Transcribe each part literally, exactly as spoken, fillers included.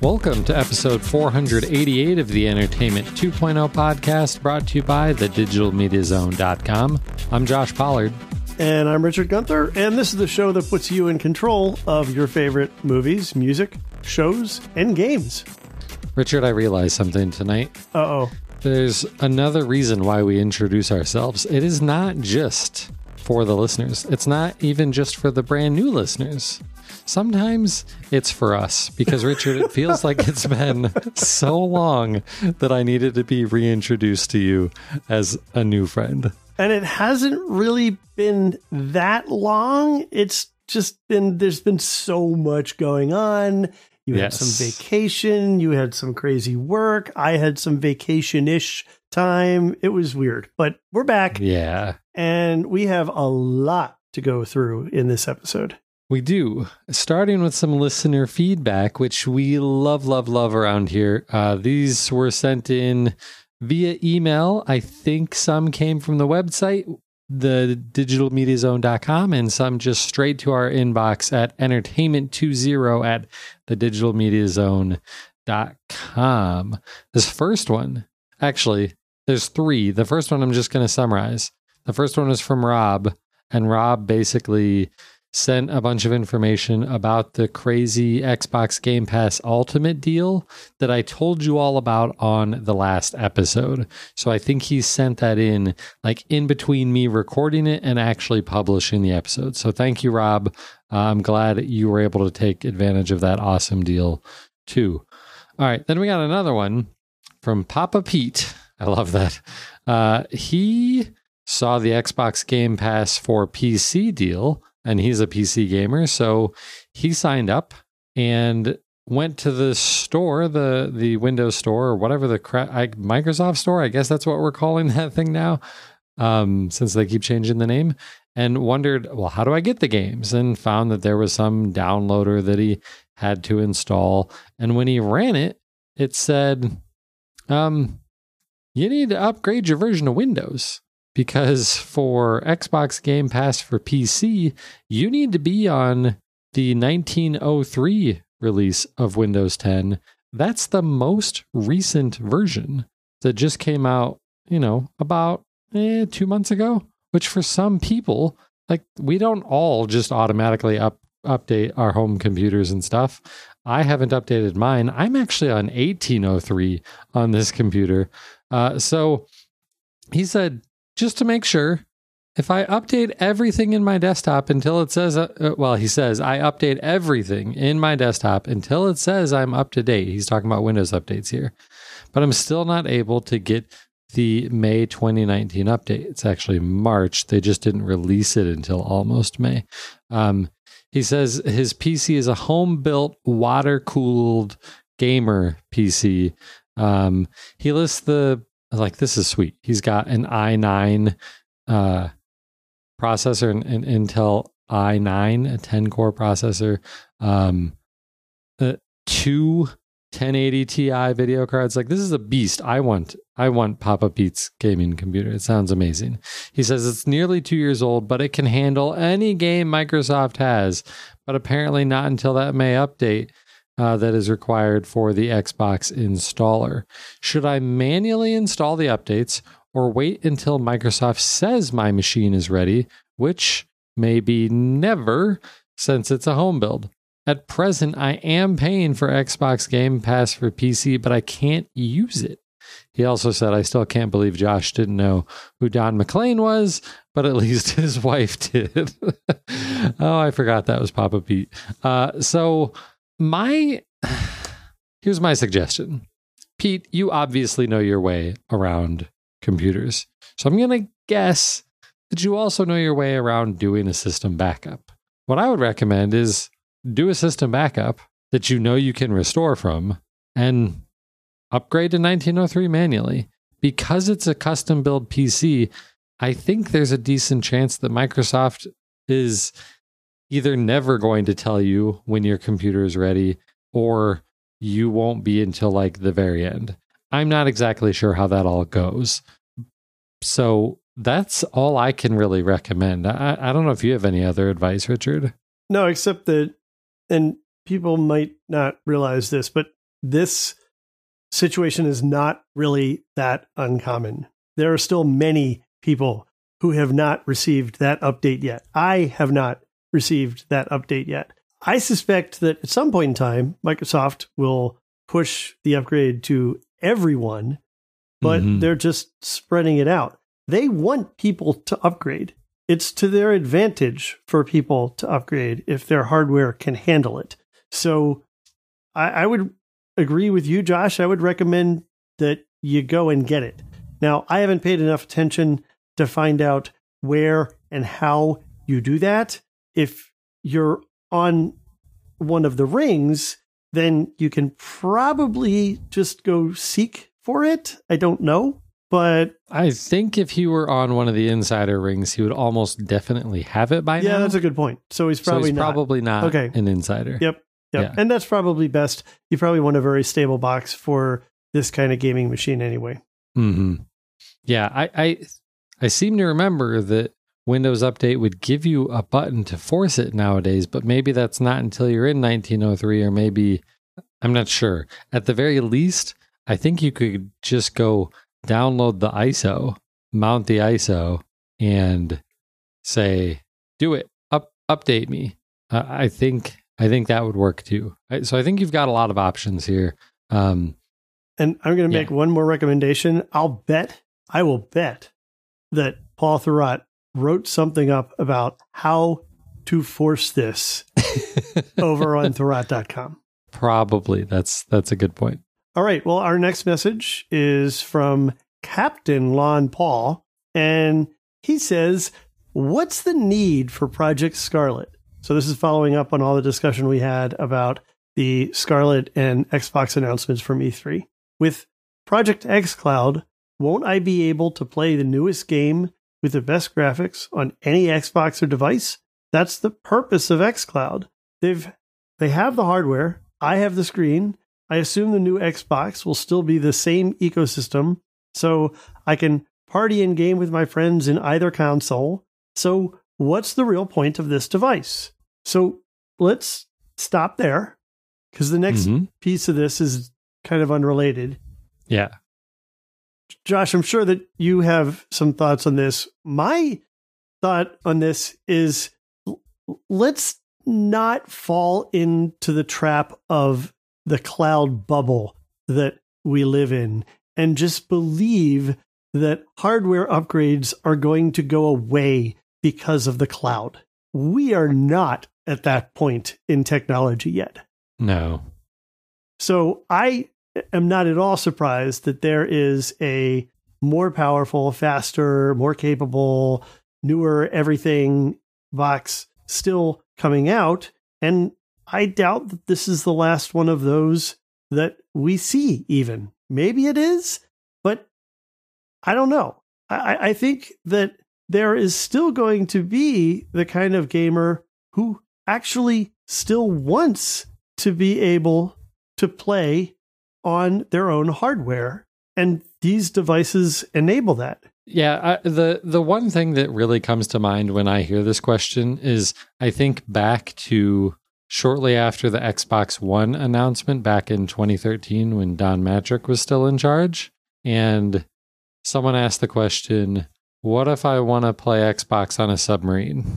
Welcome to episode four hundred eighty-eight of the Entertainment two point oh podcast, brought to you by the digital media zone dot com. I'm Josh Pollard. And I'm Richard Gunther, and this is the show that puts you in control of your favorite movies, music, shows, and games. Richard, I realized something tonight. Uh-oh. There's another reason why we introduce ourselves. It is not just for the listeners. It's not even just for the brand new listeners. Sometimes it's for us, because, Richard, it feels like it's been so long that I needed to be reintroduced to you as a new friend. And it hasn't really been that long. It's just been, there's been so much going on. You yes. had some vacation. You had some crazy work. I had some vacation-ish time. It was weird, but we're back. Yeah. And we have a lot to go through in this episode. We do, starting with some listener feedback, which we love, love, love around here. Uh, these were sent in via email. I think some came from the website, the digital media zone dot com, and some just straight to our inbox at entertainment twenty at the digital media zone dot com. This first one, actually, there's three. The first one I'm just going to summarize. The first one is from Rob, and Rob basically sent a bunch of information about the crazy Xbox Game Pass Ultimate deal that I told you all about on the last episode. So I think he sent that in like in between me recording it and actually publishing the episode. So thank you, Rob. Uh, I'm glad you were able to take advantage of that awesome deal too. All right, then we got another one from Papa Pete. I love that. Uh, he saw the Xbox Game Pass for P C deal, and he's a P C gamer, so he signed up and went to the store, the the Windows store, or whatever the cra- I, Microsoft store. I guess that's what we're calling that thing now, um, since they keep changing the name. And wondered, well, how do I get the games? And found that there was some downloader that he had to install. And when he ran it, it said, um, you need to upgrade your version of Windows. Because for Xbox Game Pass for P C, you need to be on the nineteen oh three release of Windows ten. That's the most recent version that just came out, you know, about eh, two months ago. Which for some people, like, we don't all just automatically up update our home computers and stuff. I haven't updated mine. I'm actually on eighteen oh three on this computer. Uh, so he said, just to make sure, if I update everything in my desktop until it says, uh, well, he says, I update everything in my desktop until it says I'm up to date. He's talking about Windows updates here. But I'm still not able to get the May twenty nineteen update. It's actually March. They just didn't release it until almost May. Um, he says his P C is a home-built, water-cooled gamer P C. Um, he lists the Like, this is sweet. He's got an i nine uh, processor, an, an Intel i nine, a ten-core processor, um, uh, two ten eighty Ti video cards. Like, this is a beast. I want, I want Papa Pete's gaming computer. It sounds amazing. He says it's nearly two years old, but it can handle any game Microsoft has, but apparently not until that May update. Uh, that is required for the Xbox installer. Should I manually install the updates or wait until Microsoft says my machine is ready, which may be never, since it's a home build? At present, I am paying for Xbox Game Pass for P C, but I can't use it. He also said, I still can't believe Josh didn't know who Don McLean was, but at least his wife did. Oh, I forgot that was Papa Pete. Uh, so... My, here's my suggestion. Pete, you obviously know your way around computers. So I'm going to guess that you also know your way around doing a system backup. What I would recommend is do a system backup that you know you can restore from and upgrade to nineteen oh three manually. Because it's a custom build P C, I think there's a decent chance that Microsoft is either never going to tell you when your computer is ready, or you won't be until like the very end. I'm not exactly sure how that all goes. So that's all I can really recommend. I, I don't know if you have any other advice, Richard. No, except that, and people might not realize this, but this situation is not really that uncommon. There are still many people who have not received that update yet. I have not received that update yet. I suspect that at some point in time, Microsoft will push the upgrade to everyone, but mm-hmm. they're just spreading it out. They want people to upgrade. It's to their advantage for people to upgrade if their hardware can handle it. So I, I would agree with you, Josh. I would recommend that you go and get it. Now, I haven't paid enough attention to find out where and how you do that. If you're on one of the rings, then you can probably just go seek for it. I don't know, but I think if he were on one of the insider rings, he would almost definitely have it by yeah, now. Yeah, that's a good point. So he's probably so he's not. probably not okay. an insider. Yep. Yep. Yeah. And that's probably best. You probably want a very stable box for this kind of gaming machine anyway. Mm-hmm. Yeah, I, I I seem to remember that Windows Update would give you a button to force it nowadays, but maybe that's not until you're in nineteen oh three, or maybe, I'm not sure. At the very least, I think you could just go download the I S O, mount the I S O, and say, do it, up, update me. Uh, I think I think that would work too. So I think you've got a lot of options here. Um, and I'm going to make yeah. one more recommendation. I'll bet, I will bet that Paul Thurrott wrote something up about how to force this over on Thurrott dot com. Probably. That's that's a good point. All right. Well, our next message is from Captain Lon Paul, and he says, what's the need for Project Scarlet? So this is following up on all the discussion we had about the Scarlet and Xbox announcements from E three. With Project xCloud, won't I be able to play the newest game with the best graphics on any Xbox or device? That's the purpose of xCloud. They've they have the hardware. I have the screen. I assume the new Xbox will still be the same ecosystem, so I can party and game with my friends in either console. So what's the real point of this device? So let's stop there, because the next mm-hmm. piece of this is kind of unrelated. Yeah. Josh, I'm sure that you have some thoughts on this. My thought on this is, let's not fall into the trap of the cloud bubble that we live in and just believe that hardware upgrades are going to go away because of the cloud. We are not at that point in technology yet. No. So I am not at all surprised that there is a more powerful, faster, more capable, newer everything box still coming out. And I doubt that this is the last one of those that we see even. Maybe it is, but I don't know. I, I think that there is still going to be the kind of gamer who actually still wants to be able to play on their own hardware. And these devices enable that. Yeah, I, the the one thing that really comes to mind when I hear this question is I think back to shortly after the Xbox One announcement back in twenty thirteen when Don Matrick was still in charge. And someone asked the question, what if I want to play Xbox on a submarine?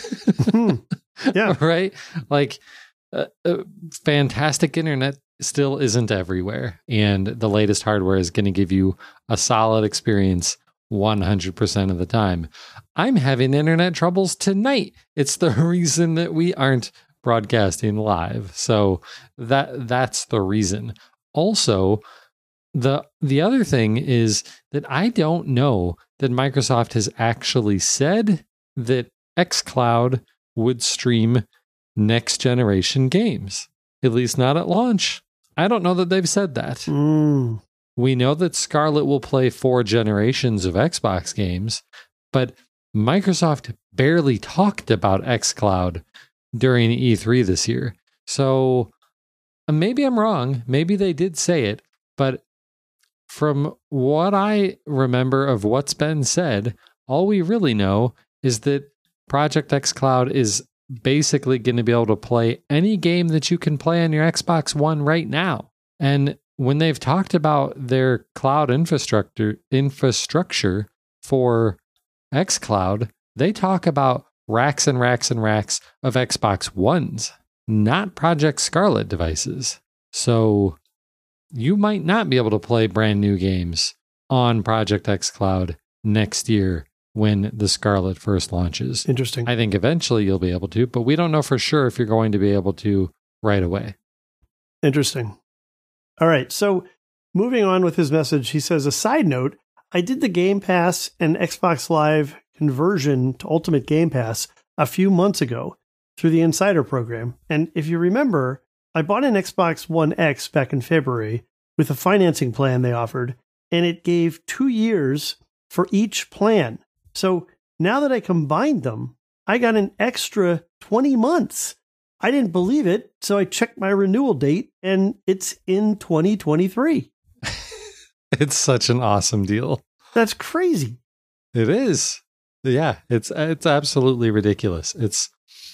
Yeah. Right? Like, uh, uh, fantastic internet still isn't everywhere. And the latest hardware is going to give you a solid experience one hundred percent of the time. I'm having internet troubles tonight. It's the reason that we aren't broadcasting live. So that that's the reason. Also, the the other thing is that I don't know that Microsoft has actually said that xCloud would stream next generation games, at least not at launch. I don't know that they've said that. Mm. We know that Scarlet will play four generations of Xbox games, but Microsoft barely talked about xCloud during E three this year. So maybe I'm wrong. Maybe they did say it, but from what I remember of what's been said, all we really know is that Project xCloud is basically going to be able to play any game that you can play on your Xbox One right now. And when they've talked about their cloud infrastructure infrastructure for xCloud, they talk about racks and racks and racks of Xbox Ones, not Project Scarlet devices. So you might not be able to play brand new games on Project xCloud next year when the Scarlet first launches. Interesting. I think eventually you'll be able to, but we don't know for sure if you're going to be able to right away. Interesting. All right. So moving on with his message, he says, a side note, I did the Game Pass and Xbox Live conversion to Ultimate Game Pass a few months ago through the Insider program. And if you remember, I bought an Xbox One X back in February with a financing plan they offered, and it gave two years for each plan. So now that I combined them, I got an extra twenty months. I didn't believe it, so I checked my renewal date, and it's in twenty twenty-three. It's such an awesome deal. That's crazy. It is. Yeah, it's it's absolutely ridiculous. It's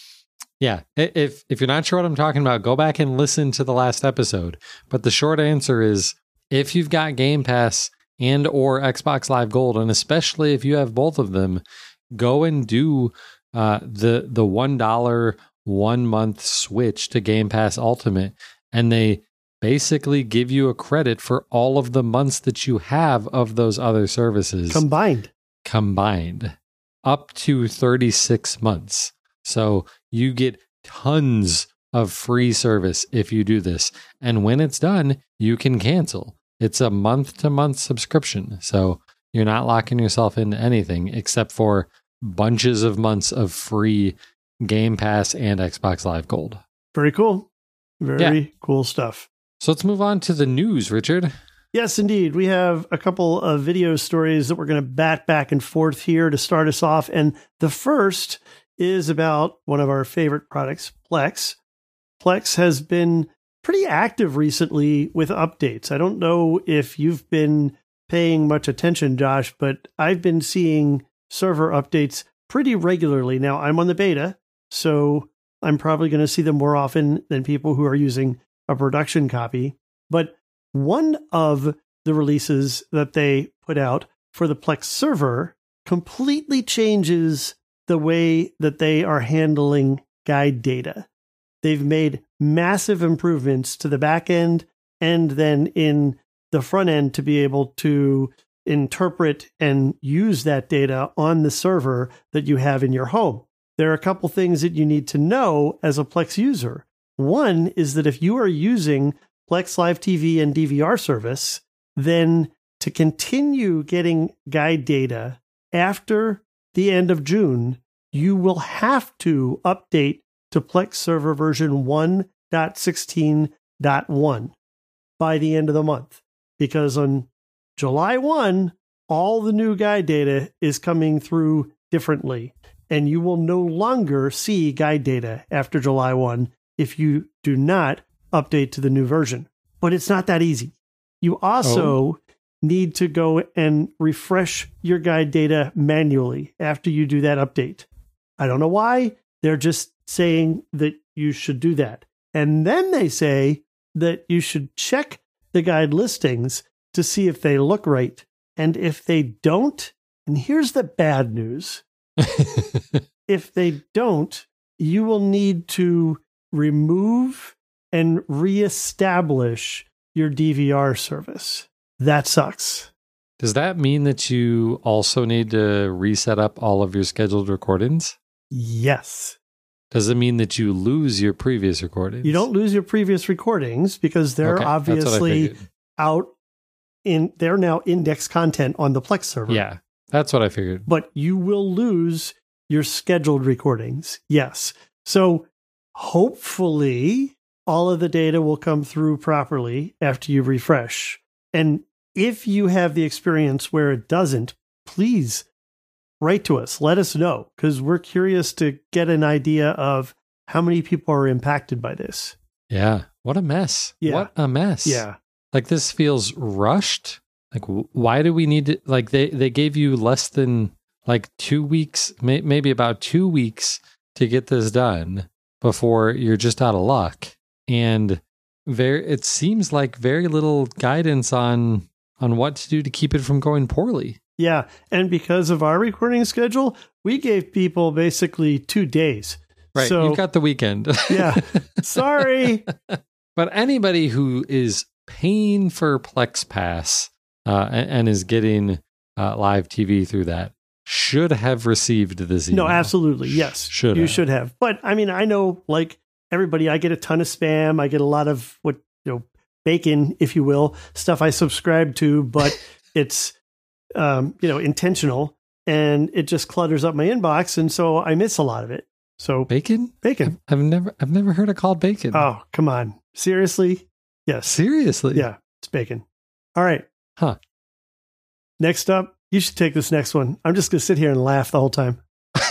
yeah. If if you're not sure what I'm talking about, go back and listen to the last episode. But the short answer is, if you've got Game Pass and or Xbox Live Gold, and especially if you have both of them, go and do uh, the the one dollar one month switch to Game Pass Ultimate, and they basically give you a credit for all of the months that you have of those other services Combined. combined, up to thirty-six months. So you get tons of free service if you do this. And when it's done, you can cancel. It's a month-to-month subscription. So you're not locking yourself into anything except for bunches of months of free Game Pass and Xbox Live Gold. Very cool. Very Yeah. cool stuff. So let's move on to the news, Richard. Yes, indeed. We have a couple of video stories that we're going to bat back and forth here to start us off. And the first is about one of our favorite products, Plex. Plex has been pretty active recently with updates. I don't know if you've been paying much attention, Josh, but I've been seeing server updates pretty regularly. Now, I'm on the beta, so I'm probably going to see them more often than people who are using a production copy. But one of the releases that they put out for the Plex server completely changes the way that they are handling guide data. They've made massive improvements to the back end and then in the front end to be able to interpret and use that data on the server that you have in your home. There are a couple things that you need to know as a Plex user. One is that if you are using Plex Live T V and D V R service, then to continue getting guide data after the end of June, you will have to update to Plex server version one point sixteen point one by the end of the month. Because on July first, all the new guide data is coming through differently, and you will no longer see guide data after July first if you do not update to the new version. But it's not that easy. You also oh. need to go and refresh your guide data manually after you do that update. I don't know why. They're just saying that you should do that. And then they say that you should check the guide listings to see if they look right. And if they don't, and here's the bad news. If they don't, you will need to remove and reestablish your D V R service. That sucks. Does that mean that you also need to reset up all of your scheduled recordings? Yes. Does it mean that you lose your previous recordings? You don't lose your previous recordings because they're okay, obviously out in, they're now index content on the Plex server. Yeah, that's what I figured. But you will lose your scheduled recordings. Yes. So hopefully all of the data will come through properly after you refresh. And if you have the experience where it doesn't, please write to us. Let us know, because we're curious to get an idea of how many people are impacted by this. Yeah. What a mess. Yeah. What a mess. Yeah. Like, this feels rushed. Like, why do we need to, like, they, they gave you less than like two weeks, may, maybe about two weeks to get this done before you're just out of luck. And very it seems like very little guidance on on what to do to keep it from going poorly. Yeah, and because of our recording schedule, we gave people basically two days. Right, so, you've got the weekend. Yeah, sorry. But anybody who is paying for Plex Pass uh, and, and is getting uh, live T V through that should have received this email. No, absolutely, yes. Should you have. should have. But I mean, I know, like everybody, I get a ton of spam. I get a lot of what you know, bacon, if you will, stuff I subscribe to, but it's um, you know intentional, and it just clutters up my inbox, and so I miss a lot of it. So bacon, bacon. I've, I've never, I've never heard it called bacon. Oh, come on, seriously? Yes, seriously. Yeah, it's bacon. All right. Huh. Next up, you should take this next one. I'm just gonna sit here and laugh the whole time.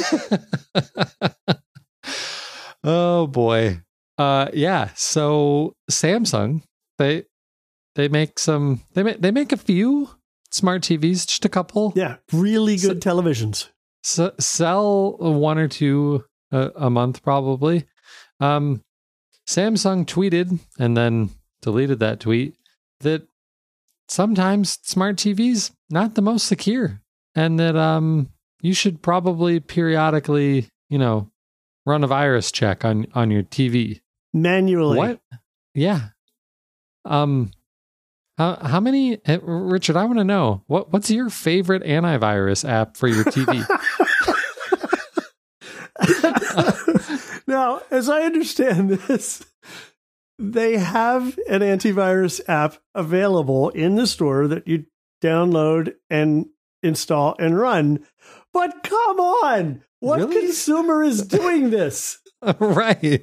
Oh boy. Uh, yeah. So Samsung, they they make some, they make they make a few smart T Vs, just a couple. Yeah, really good so, televisions. So, sell one or two a, a month, probably. Um, Samsung tweeted and then deleted that tweet that sometimes smart T Vs not the most secure, and that um you should probably periodically, you know, run a virus check on on your T V manually. What? Yeah. Um. How how many, Richard? I want to know what what's your favorite antivirus app for your T V? Now, as I understand this, they have an antivirus app available in the store that you download and install and run. But come on, what really? Consumer is doing this? Right.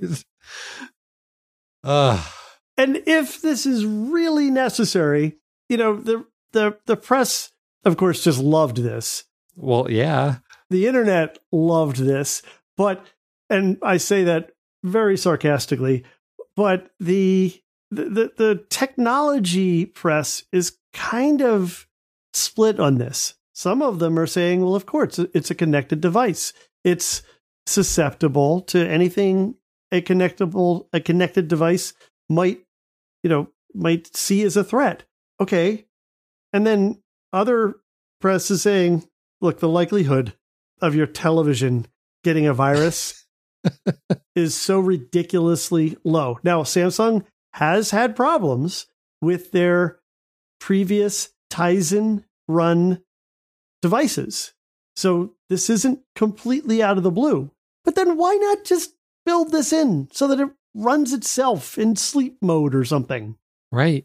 Uh. And if this is really necessary, you know, the the the press, of course, just loved this. Well, yeah. The internet loved this, but, and I say that very sarcastically, but the the the technology press is kind of split on this. Some of them are saying, well, of course, it's a connected device. It's susceptible to anything a connectable a connected device might, you know, might see as a threat. Okay. And then other press is saying, look, the likelihood of your television getting a virus is so ridiculously low. Now, Samsung has had problems with their previous Tizen run devices. So this isn't completely out of the blue. But then why not just build this in so that it runs itself in sleep mode or something? Right.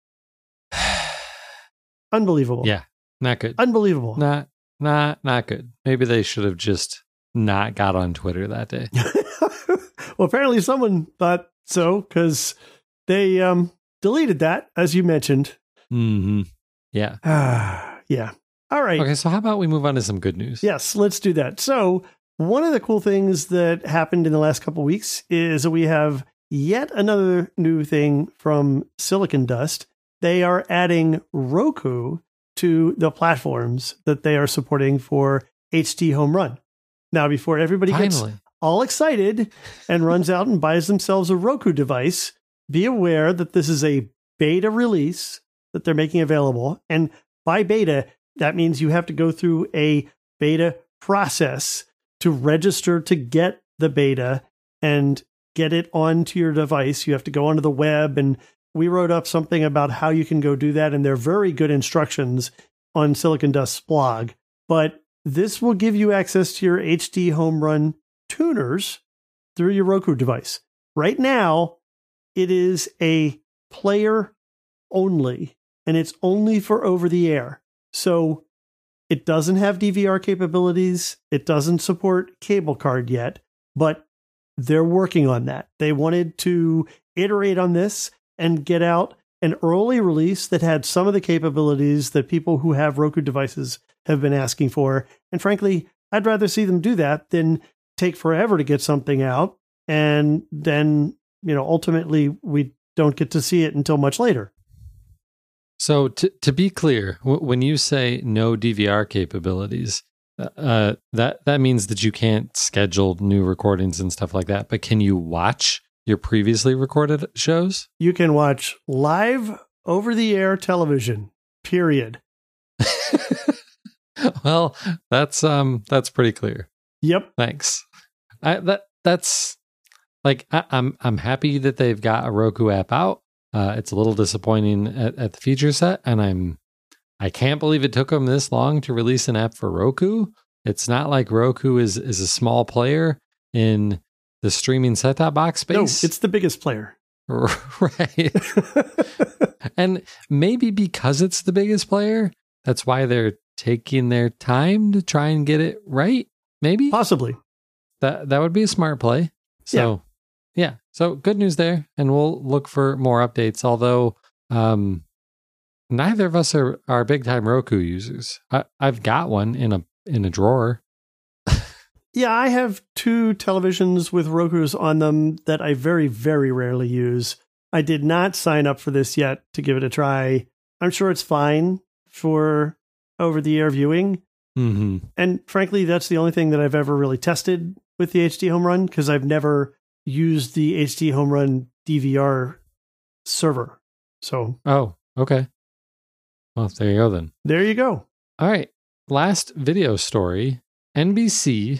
Unbelievable. Yeah. Not good. Unbelievable. Not, not, not good. Maybe they should have just not got on Twitter that day. Well, apparently someone thought so, because they um, deleted that, as you mentioned. Mm-hmm. Yeah. Yeah. All right. Okay, so how about we move on to some good news? Yes, let's do that. So one of the cool things that happened in the last couple of weeks is that we have yet another new thing from Silicon Dust. They are adding Roku to the platforms that they are supporting for H D Home Run. Now, before everybody Finally. gets all excited and runs out and buys themselves a Roku device, be aware that this is a beta release that they're making available. And by beta, that means you have to go through a beta process to register to get the beta and get it onto your device. You have to go onto the web, and we wrote up something about how you can go do that, and they're very good instructions on Silicon Dust's blog. But this will give you access to your H D Home Run tuners through your Roku device. Right now, it is a player only, and it's only for over the air. So it doesn't have D V R capabilities. It doesn't support cable card yet, but they're working on that. They wanted to iterate on this and get out an early release that had some of the capabilities that people who have Roku devices have been asking for. And frankly, I'd rather see them do that than take forever to get something out. And then, you know, ultimately we don't get to see it until much later. So to to be clear, w- when you say no D V R capabilities, uh, that that means that you can't schedule new recordings and stuff like that. But can you watch your previously recorded shows? You can watch live over-the-air television, period. Well, that's um that's pretty clear. Yep. Thanks. I that that's like I, I'm I'm happy that they've got a Roku app out. Uh, it's a little disappointing at, at the feature set, and I'm I can't believe it took them this long to release an app for Roku. It's not like Roku is is a small player in the streaming set-top box space. No, it's the biggest player. Right. And maybe because it's the biggest player, that's why they're taking their time to try and get it right. Maybe. Possibly. That that would be a smart play. So, yeah. yeah. So good news there. And we'll look for more updates. Although um, neither of us are, are big time Roku users. I, I've got one in a in a drawer. Yeah, I have two televisions with Rokus on them that I very, very rarely use. I did not sign up for this yet to give it a try. I'm sure it's fine for over-the-air viewing. Mm-hmm. And frankly, that's the only thing that I've ever really tested with the H D Home Run, because I've never used the H D Home Run D V R server. So, oh, okay. Well, there you go then. There you go. All right. Last video story. N B C.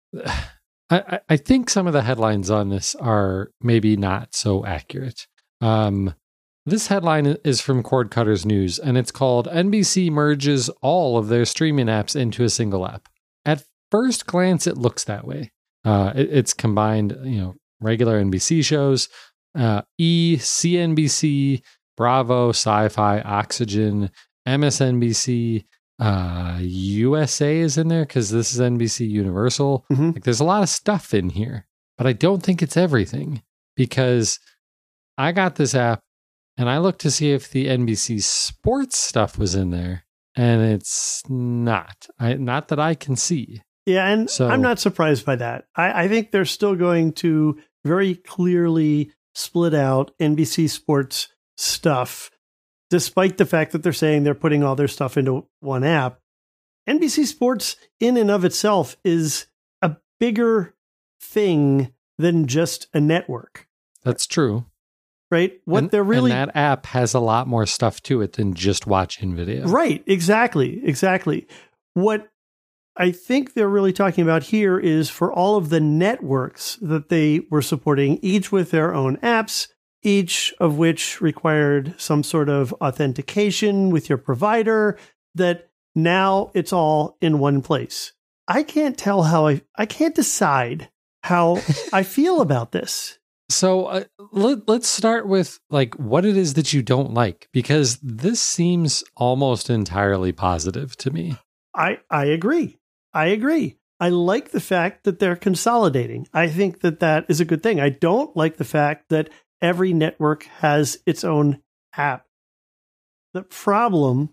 I, I think some of the headlines on this are maybe not so accurate. Um, this headline is from Cord Cutters News, and it's called N B C merges all of their streaming apps into a single app. At first glance, it looks that way. Uh, it, it's combined, you know, regular N B C shows, uh, E, C N B C, Bravo, Sci-Fi, Oxygen, M S N B C, uh, U S A is in there because this is N B C Universal. Mm-hmm. Like, there's a lot of stuff in here, but I don't think it's everything, because I got this app and I looked to see if the N B C sports stuff was in there, and it's not. I, not that I can see. Yeah, and So- I'm not surprised by that. I, I think they're still going to very clearly split out N B C Sports stuff, despite the fact that they're saying they're putting all their stuff into one app. N B C Sports in and of itself is a bigger thing than just a network, That's true. right? What and, they're really and that app has a lot more stuff to it than just watching video. Right, exactly, exactly. What I think they're really talking about here is for all of the networks that they were supporting, each with their own apps, each of which required some sort of authentication with your provider, that now it's all in one place. I can't tell how I, I can't decide how I feel about this. So uh, let, let's start with like what it is that you don't like, because this seems almost entirely positive to me. I, I agree. I agree. I like the fact that they're consolidating. I think that that is a good thing. I don't like the fact that every network has its own app. The problem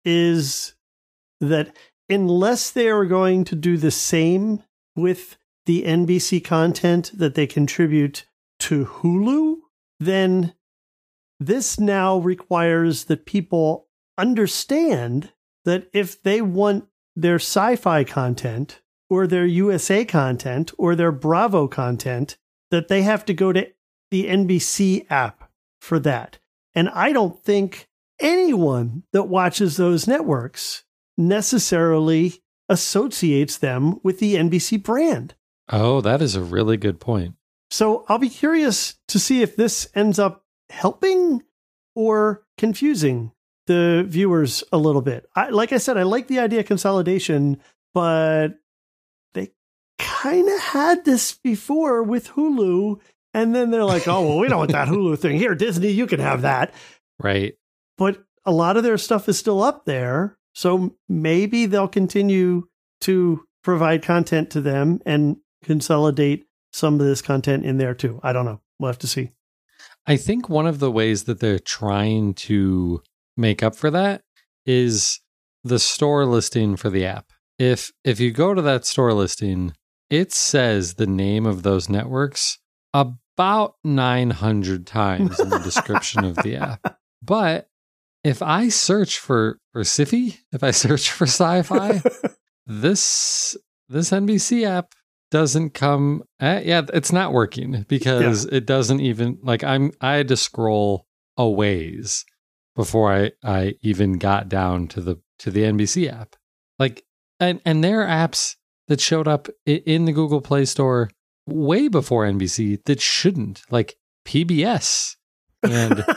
is that unless they are going to do the same with the N B C content that they contribute to Hulu, then this now requires that people understand that if they want their sci-fi content or their U S A content or their Bravo content, that they have to go to the N B C app for that. And I don't think anyone that watches those networks necessarily associates them with the N B C brand. Oh, that is a really good point. So I'll be curious to see if this ends up helping or confusing the viewers a little bit. I, like I said, I like the idea of consolidation, but they kind of had this before with Hulu. And then they're like, oh, well, we don't want that Hulu thing. Here, Disney, you can have that. Right. But a lot of their stuff is still up there. So maybe they'll continue to provide content to them and consolidate some of this content in there too. I don't know. We'll have to see. I think one of the ways that they're trying to make up for that is the store listing for the app. If if you go to that store listing, it says the name of those networks about nine hundred times in the description of the app. But if I search for for Sci-Fi, if I search for sci-fi, this this N B C app doesn't come. Uh, yeah, it's not working because yeah. it doesn't even like I'm. I had to scroll a ways before I I even got down to the to the N B C app. Like, and and there are apps that showed up in the Google Play Store way before N B C that shouldn't, like P B S and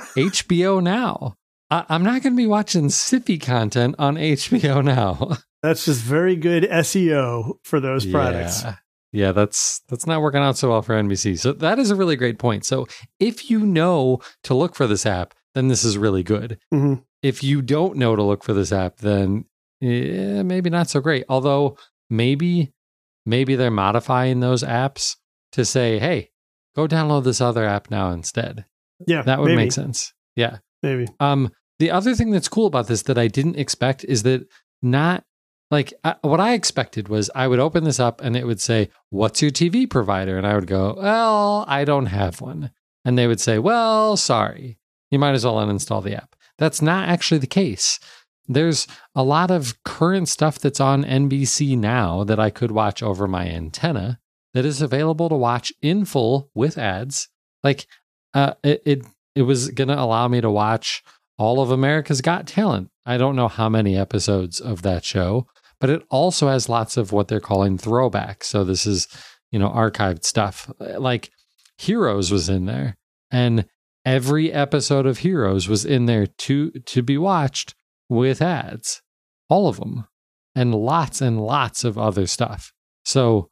H B O Now. I, I'm not going to be watching Sippy content on H B O Now. That's just very good S E O for those products. Yeah. yeah, that's that's not working out so well for N B C. So that is a really great point. So if you know to look for this app, then this is really good. Mm-hmm. If you don't know to look for this app, then eh, maybe not so great. Although maybe maybe they're modifying those apps to say, hey, go download this other app now instead. Yeah, that would maybe. make sense. Yeah, maybe. Um, the other thing that's cool about this that I didn't expect is that not like I, what I expected was I would open this up and it would say, "What's your T V provider?" And I would go, "Well, I don't have one." And they would say, "Well, sorry, you might as well uninstall the app." That's not actually the case. There's a lot of current stuff that's on N B C now that I could watch over my antenna that is available to watch in full with ads. Like uh, it, it, it was going to allow me to watch all of America's Got Talent. I don't know how many episodes of that show, but it also has lots of what they're calling throwbacks. So this is, you know, archived stuff. Like Heroes was in there, and every episode of Heroes was in there to to be watched with ads, all of them, and lots and lots of other stuff. So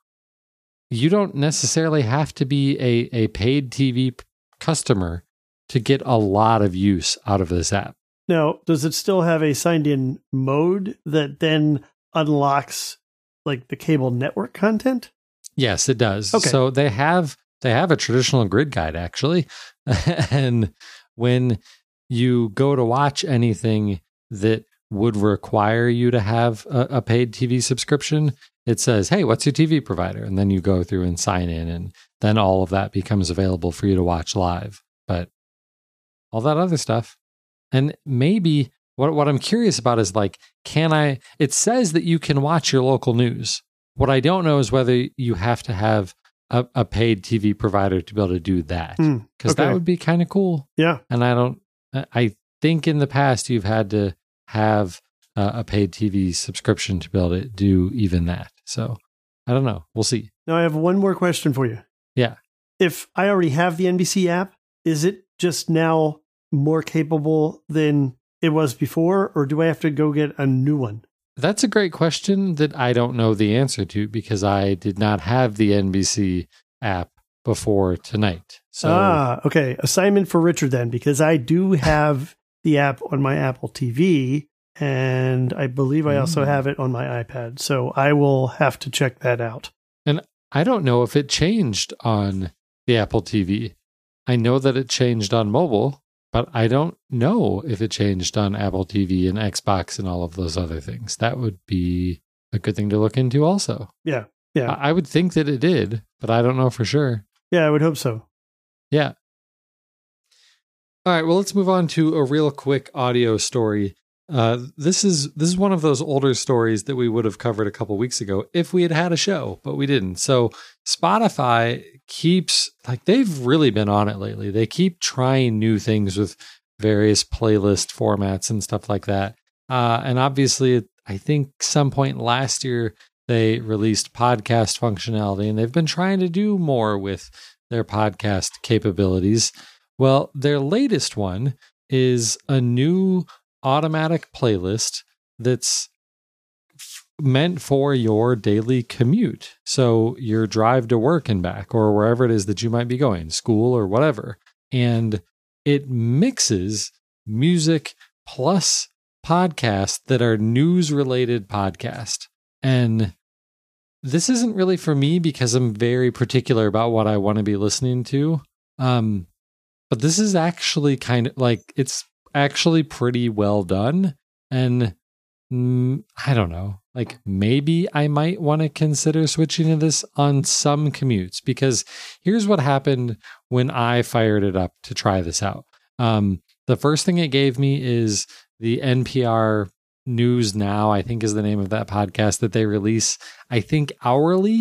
you don't necessarily have to be a, a paid T V customer to get a lot of use out of this app. Now, does it still have a signed in mode that then unlocks like the cable network content? Yes, it does. Okay. So they have they have a traditional grid guide actually. And when you go to watch anything that would require you to have a, a paid T V subscription, it says, "Hey, what's your T V provider?" And then you go through and sign in, and then all of that becomes available for you to watch live. But all that other stuff. And maybe what what I'm curious about is like, can I, it says that you can watch your local news. What I don't know is whether you have to have a, a paid T V provider to be able to do that. Because mm, okay. that would be kind of cool. Yeah. And I don't, I think in the past you've had to have uh, a paid T V subscription to be able to do even that. So I don't know. We'll see. Now I have one more question for you. Yeah. If I already have the N B C app, is it just now more capable than it was before, or do I have to go get a new one? That's a great question that I don't know the answer to because I did not have the N B C app before tonight. So ah, okay. Assignment for Richard then, because I do have the app on my Apple T V, and I believe I also mm. have it on my iPad. So I will have to check that out. And I don't know if it changed on the Apple T V. I know that it changed on mobile, but I don't know if it changed on Apple T V and Xbox and all of those other things. That would be a good thing to look into also. Yeah. Yeah. I would think that it did, but I don't know for sure. Yeah, I would hope so. Yeah. All right, well, let's move on to a real quick audio story. Uh, this is this is one of those older stories that we would have covered a couple weeks ago if we had had a show, but we didn't. So Spotify keeps, like, they've really been on it lately. They keep trying new things with various playlist formats and stuff like that. Uh, and obviously, I think some point last year, they released podcast functionality, and they've been trying to do more with their podcast capabilities. Well, their latest one is a new automatic playlist that's f- meant for your daily commute. So your drive to work and back, or wherever it is that you might be going, school or whatever. And it mixes music plus podcasts that are news related podcasts. And this isn't really for me because I'm very particular about what I want to be listening to. Um, but this is actually kind of like, it's actually pretty well done. And mm, I don't know, like maybe I might want to consider switching to this on some commutes, because here's what happened when I fired it up to try this out. Um, the first thing it gave me is the N P R News Now, I think is the name of that podcast that they release, I think hourly.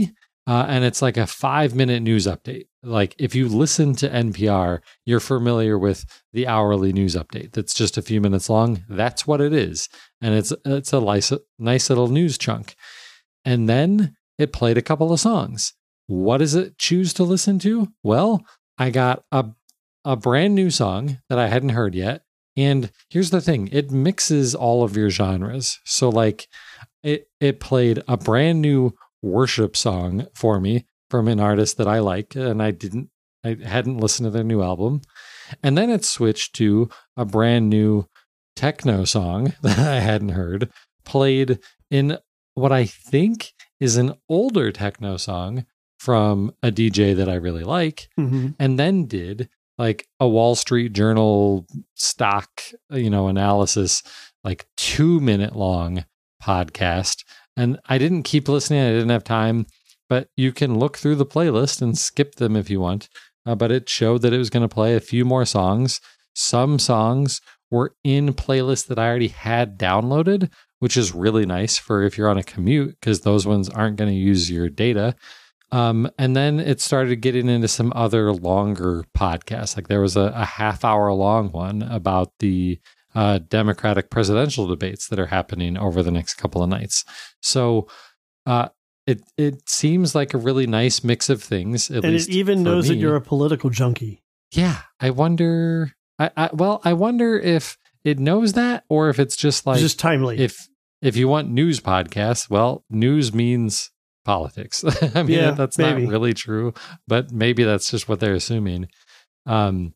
Uh, and it's like a five minute news update. Like if you listen to N P R, you're familiar with the hourly news update. That's just a few minutes long. That's what it is. And it's, it's a nice, nice little news chunk. And then it played a couple of songs. What does it choose to listen to? Well, I got a, a brand new song that I hadn't heard yet. And here's the thing, it mixes all of your genres. So like it, it played a brand new worship song for me from an artist that I like, and I didn't, I hadn't listened to their new album. And then it switched to a brand new techno song that I hadn't heard, played in what I think is an older techno song from a D J that I really like, mm-hmm. and then did like a Wall Street Journal stock, you know, analysis, like two minute long podcast. And I didn't keep listening. I didn't have time, but you can look through the playlist and skip them if you want. Uh, but it showed that it was going to play a few more songs. Some songs were in playlists that I already had downloaded, which is really nice for if you're on a commute, because those ones aren't going to use your data. Um, and then it started getting into some other longer podcasts. Like there was a, a half hour long one about the uh, Democratic presidential debates that are happening over the next couple of nights. So uh, it it seems like a really nice mix of things. At and least it even knows me. that you're a political junkie. Yeah, I wonder. I, I well, I wonder if it knows that, or if it's just like it's just timely. If if you want news podcasts, well, news means politics. I mean, yeah, that's maybe. not really true, but maybe that's just what they're assuming. Um,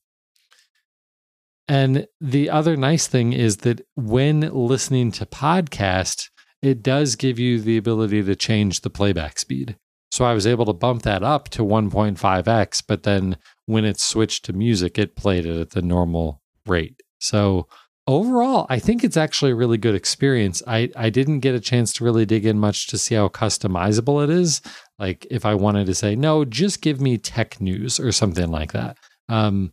and the other nice thing is that when listening to podcast, it does give you the ability to change the playback speed. So I was able to bump that up to one point five x, but then when it switched to music, it played it at the normal rate. So overall, I think it's actually a really good experience. I, I didn't get a chance to really dig in much to see how customizable it is. Like if I wanted to say, no, just give me tech news or something like that. Um,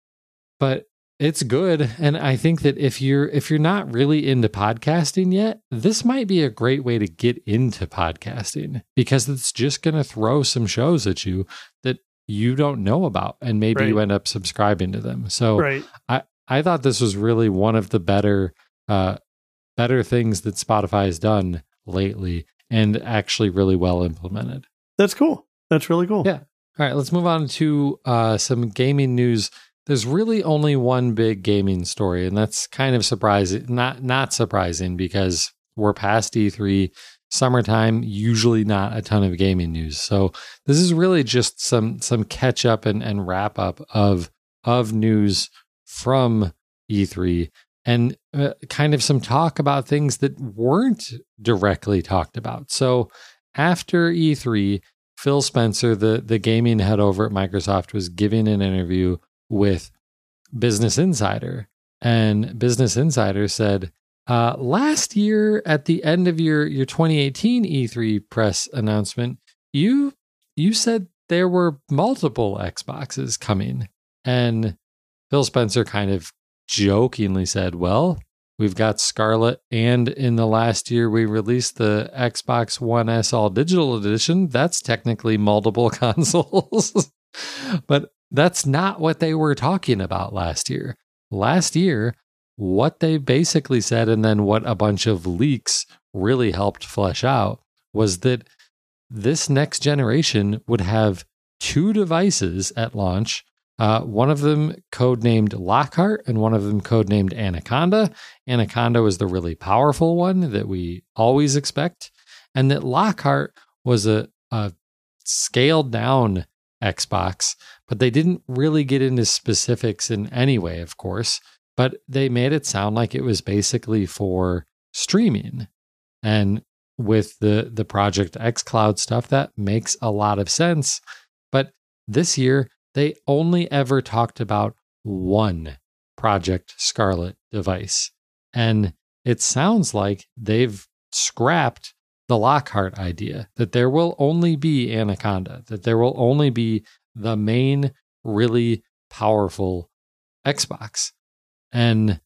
but it's good. And I think that if you're if you're not really into podcasting yet, this might be a great way to get into podcasting, because it's just going to throw some shows at you that you don't know about. And maybe right. you end up subscribing to them. So right. I, I thought this was really one of the better, uh, better things that Spotify has done lately, and actually really well implemented. That's cool. That's really cool. Yeah. All right, let's move on to uh, some gaming news. There's really only one big gaming story, and that's kind of surprising. Not not surprising, because we're past E three, summertime, usually not a ton of gaming news. So this is really just some some catch up and, and wrap up of of news from E three, and uh, kind of some talk about things that weren't directly talked about. So after E three, Phil Spencer, the, the gaming head over at Microsoft, was giving an interview with Business Insider. And Business Insider said, uh, last year at the end of your, your twenty eighteen E three press announcement, you you said there were multiple Xboxes coming. And Phil Spencer kind of jokingly said, well, we've got Scarlet, and in the last year we released the Xbox One S All Digital Edition. That's technically multiple consoles. But that's not what they were talking about last year. Last year, what they basically said, and then what a bunch of leaks really helped flesh out, was that this next generation would have two devices at launch. Uh, one of them codenamed Lockhart and one of them codenamed Anaconda. Anaconda was the really powerful one that we always expect. And that Lockhart was a, a scaled down Xbox, but they didn't really get into specifics in any way, of course. But they made it sound like it was basically for streaming. And with the, the Project xCloud stuff, that makes a lot of sense. But this year, they only ever talked about one Project Scarlet device. And it sounds like they've scrapped the Lockhart idea, that there will only be Anaconda, that there will only be the main, really powerful Xbox. And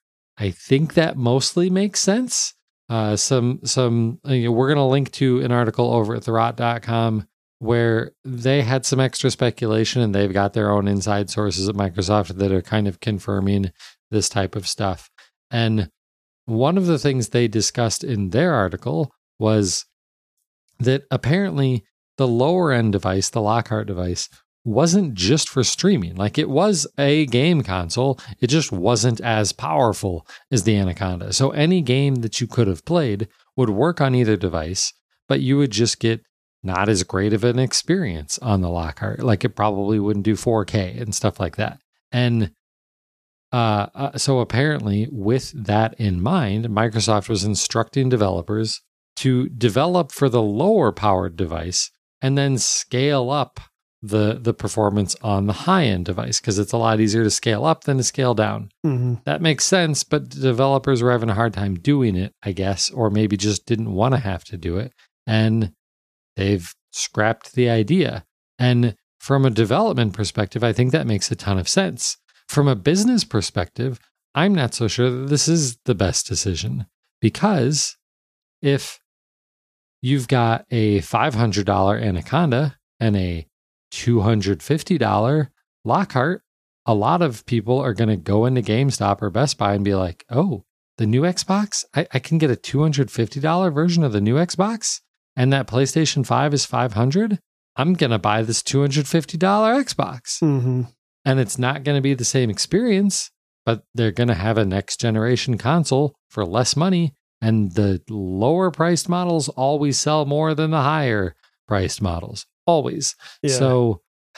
I think that mostly makes sense. Uh, some, some, you know, we're going to link to an article over at the rot dot com where they had some extra speculation and they've got their own inside sources at Microsoft that are kind of confirming this type of stuff. And one of the things they discussed in their article was that apparently the lower end device, the Lockhart device, wasn't just for streaming. Like, it was a game console. It just wasn't as powerful as the Anaconda. So any game that you could have played would work on either device, but you would just get not as great of an experience on the Lockhart. Like, it probably wouldn't do four K and stuff like that. And uh, uh, so apparently with that in mind, Microsoft was instructing developers to develop for the lower powered device and then scale up the the performance on the high-end device, because it's a lot easier to scale up than to scale down. Mm-hmm. That makes sense, but developers were having a hard time doing it, I guess, or maybe just didn't want to have to do it. And they've scrapped the idea. And from a development perspective, I think that makes a ton of sense. From a business perspective, I'm not so sure that this is the best decision, because if you've got a five hundred dollars Anaconda and a two hundred fifty dollars Lockhart, a lot of people are going to go into GameStop or Best Buy and be like, oh, the new Xbox? I, I can get a two hundred fifty dollars version of the new Xbox? And that PlayStation five is five hundred dollars? I'm going to buy this two hundred fifty dollars Xbox. Mm-hmm. And it's not going to be the same experience, but they're going to have a next generation console for less money. And the lower priced models always sell more than the higher priced models. Always. Yeah. So,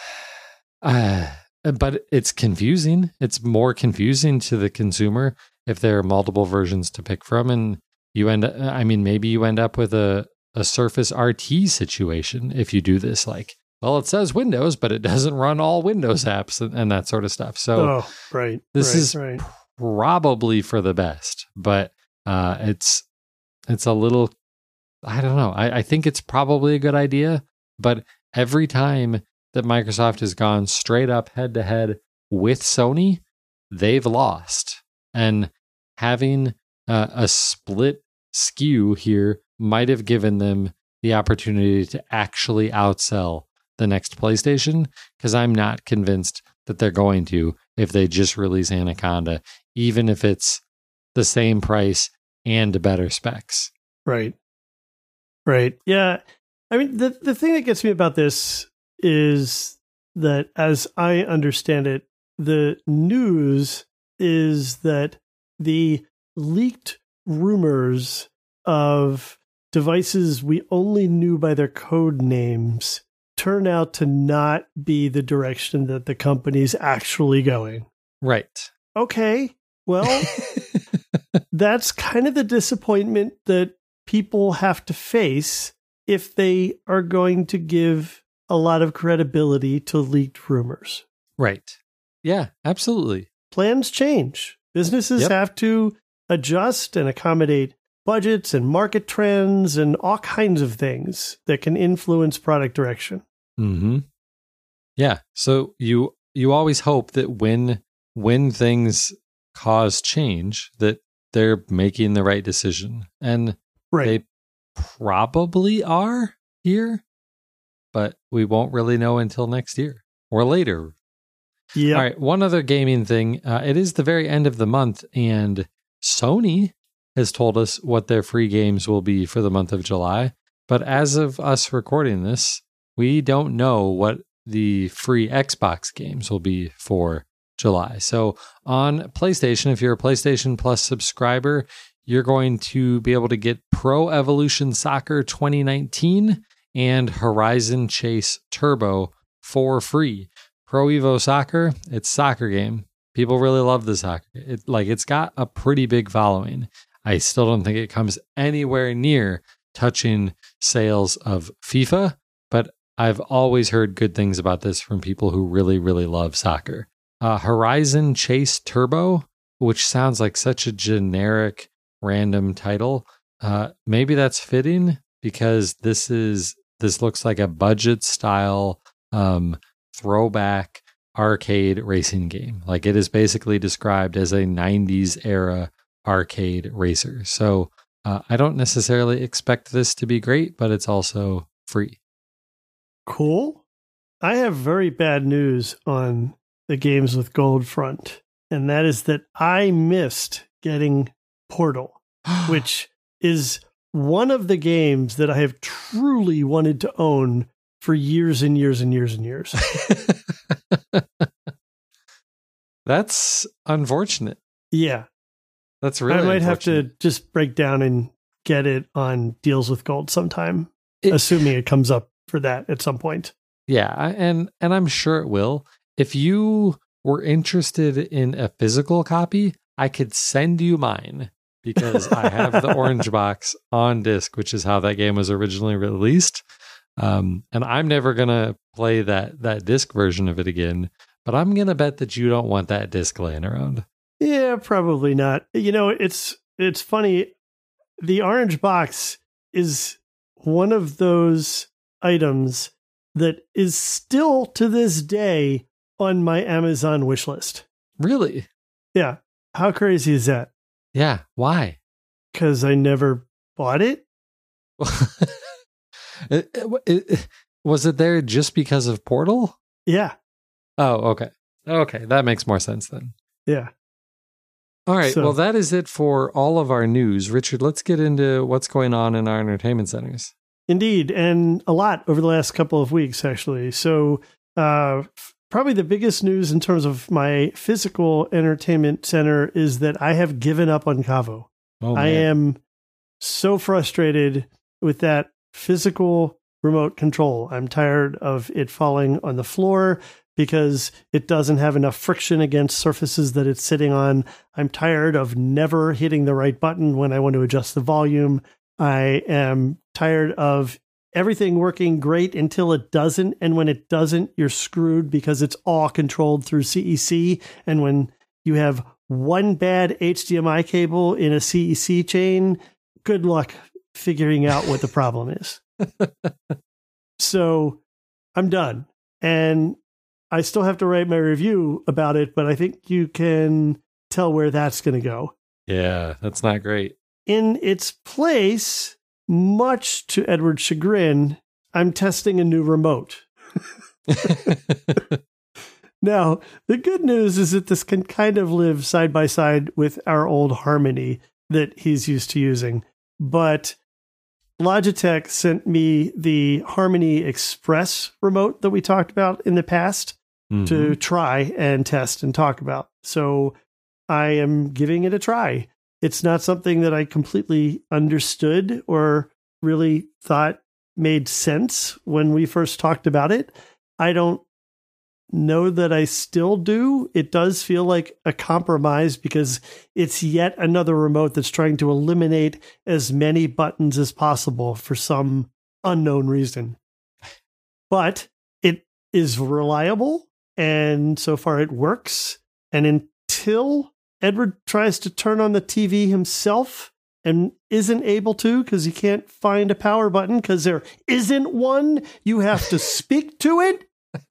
uh, but it's confusing. It's more confusing to the consumer if there are multiple versions to pick from. And you end up, I mean, maybe you end up with a, a Surface R T situation if you do this. Like, well, it says Windows, but it doesn't run all Windows apps and, and that sort of stuff. So, oh, right. This right, is right. probably for the best, but uh, it's it's a little, I don't know. I, I think it's probably a good idea, but every time that Microsoft has gone straight up head to head with Sony, they've lost. And having uh, a split S K U here might have given them the opportunity to actually outsell the next PlayStation, because I'm not convinced that they're going to if they just release Anaconda, even if it's the same price and better specs. Right. Right. Yeah. I mean, the, the thing that gets me about this is that, as I understand it, the news is that the leaked rumors of devices we only knew by their code names turn out to not be the direction that the company's actually going. Right. Okay. Well, that's kind of the disappointment that people have to face if they are going to give a lot of credibility to leaked rumors. Right. Yeah, absolutely. Plans change. Businesses Yep. have to adjust and accommodate budgets and market trends and all kinds of things that can influence product direction. Mm-hmm. Yeah. So you you always hope that when when things cause change, that they're making the right decision. And Right. they probably are here, but we won't really know until next year or later. Yeah. All right. One other gaming thing. Uh, it is the very end of the month, and Sony has told us what their free games will be for the month of July. But as of us recording this, we don't know what the free Xbox games will be for July. So on PlayStation, if you're a PlayStation Plus subscriber, you're going to be able to get Pro Evolution Soccer twenty nineteen and Horizon Chase Turbo for free. Pro Evo Soccer, it's a soccer game. People really love the soccer. It, like, it's got a pretty big following. I still don't think it comes anywhere near touching sales of FIFA, but I've always heard good things about this from people who really, really love soccer. Uh, Horizon Chase Turbo, which sounds like such a generic, random title. Uh, maybe that's fitting, because this is this looks like a budget style um, throwback arcade racing game. Like, it is basically described as a nineties era arcade racer. So uh, I don't necessarily expect this to be great, but it's also free. Cool. I have very bad news on the Games with Gold front, and that is that I missed getting Portal, which is one of the games that I have truly wanted to own for years and years and years and years. That's unfortunate. Yeah. That's really I might have to unfortunate. just break down and get it on Deals with Gold sometime, It- assuming it comes up for that at some point. Yeah, I- and and I'm sure it will. If you were interested in a physical copy, I could send you mine because I have the orange box on disc, which is how that game was originally released. Um, and I'm never gonna play that that disc version of it again. But I'm gonna bet that you don't want that disc laying around. Yeah, probably not. You know, it's it's funny. The orange box is one of those items that is still to this day on my Amazon wish list. Really? Yeah. How crazy is that? Yeah. Why? Because I never bought it. It- it- it- was it there just because of Portal? Yeah. Oh, okay. Okay, that makes more sense then. Yeah. All right. So- Well, that is it for all of our news. Richard, let's get into what's going on in our entertainment centers. Indeed, and a lot over the last couple of weeks, actually. So, uh, probably the biggest news in terms of my physical entertainment center is that I have given up on Cavo. Oh, I man. am so frustrated with that physical remote control. I'm tired of it falling on the floor because it doesn't have enough friction against surfaces that it's sitting on. I'm tired of never hitting the right button when I want to adjust the volume. I am tired of everything working great until it doesn't. And when it doesn't, you're screwed because it's all controlled through C E C. And when you have one bad H D M I cable in a C E C chain, good luck figuring out what the problem is. So I'm done. And I still have to write my review about it, but I think you can tell where that's going to go. Yeah, that's not great. In its place, much to Edward's chagrin, I'm testing a new remote. Now, the good news is that this can kind of live side by side with our old Harmony that he's used to using. But Logitech sent me the Harmony Express remote that we talked about in the past Mhm. to try and test and talk about. So I am giving it a try. It's not something that I completely understood or really thought made sense when we first talked about it. I don't know that I still do. It does feel like a compromise because it's yet another remote that's trying to eliminate as many buttons as possible for some unknown reason. But it is reliable, and so far it works. And until Edward tries to turn on the T V himself and isn't able to because he can't find a power button because there isn't one, you have to speak to it.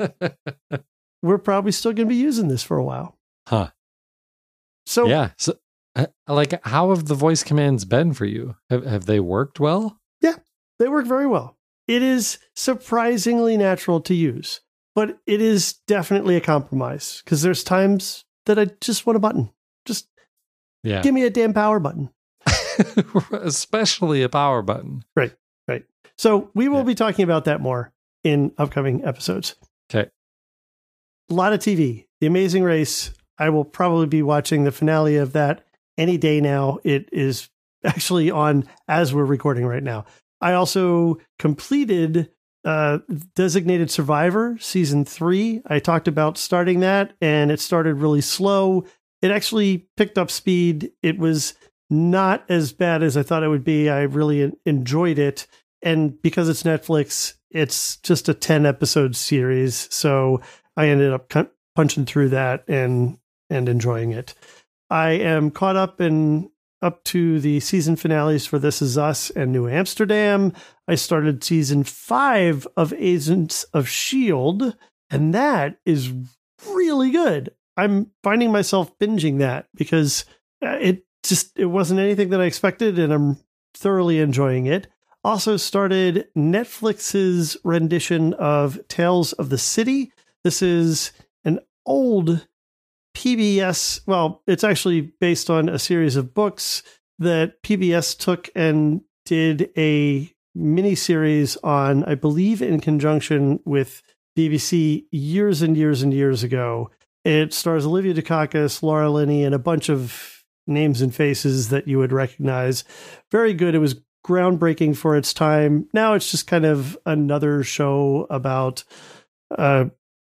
We're probably still going to be using this for a while. Huh. So Yeah. So, uh, like, how have the voice commands been for you? Have, have they worked well? they work very well. It is surprisingly natural to use, but it is definitely a compromise because there's times that I just want a button. Just Yeah. give me a damn power button. Especially a power button. So we will Yeah. be talking about that more in upcoming episodes. Okay. A lot of T V. The Amazing Race. I will probably be watching the finale of that any day now. It is actually on as we're recording right now. I also completed uh, Designated Survivor season three. I talked about starting that, and it started really slow. It actually picked up speed. It was not as bad as I thought it would be. I really en- enjoyed it. And because it's Netflix, it's just a ten episode series. So I ended up cu- punching through that and and enjoying it. I am caught up and up to the season finales for This Is Us and New Amsterdam. I started season five of Agents of S H I E L D, and that is really good. I'm finding myself binging that because uh, it just it wasn't anything that I expected, and I'm thoroughly enjoying it. Also started Netflix's rendition of Tales of the City. This is an old P B S, well, it's actually based on a series of books that P B S took and did a miniseries on, I believe, in conjunction with B B C years and years and years ago. It stars Olivia Dukakis, Laura Linney, and a bunch of names and faces that you would recognize. Very good. It was groundbreaking for its time. Now it's just kind of another show about uh,